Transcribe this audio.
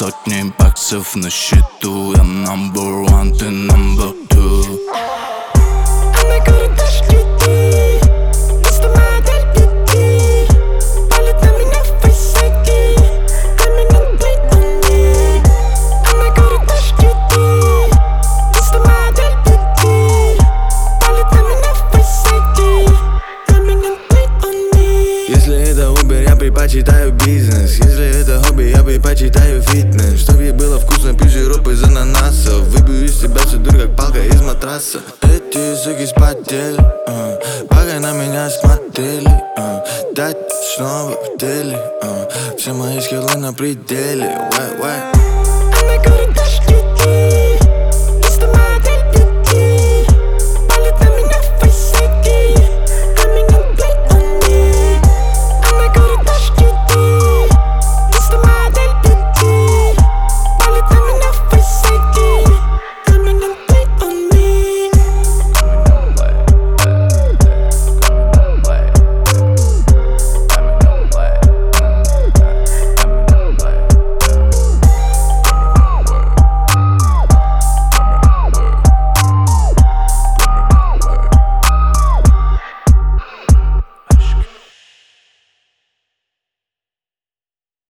сотни баксов на счету. Я number one, ты number two. Она говорит, дашь кредит, просто модель беги. Палит на меня в фейс-айди, для меня ты они. Она говорит, дашь кредит, просто модель беги. Палит на меня в фейс-айди, для меня ты они. Если это Uber, я предпочитаю бизнес. Если это хобби, я предпочитаю фитнес. Чтоб ей было вкусно, пью сироп из ананасов. Выбью из себя всю дурь, как палка из матраса. Эти суки спотели, пока на меня смотрели. Дать снова в теле, все мои скиллы на пределе. Она говорит,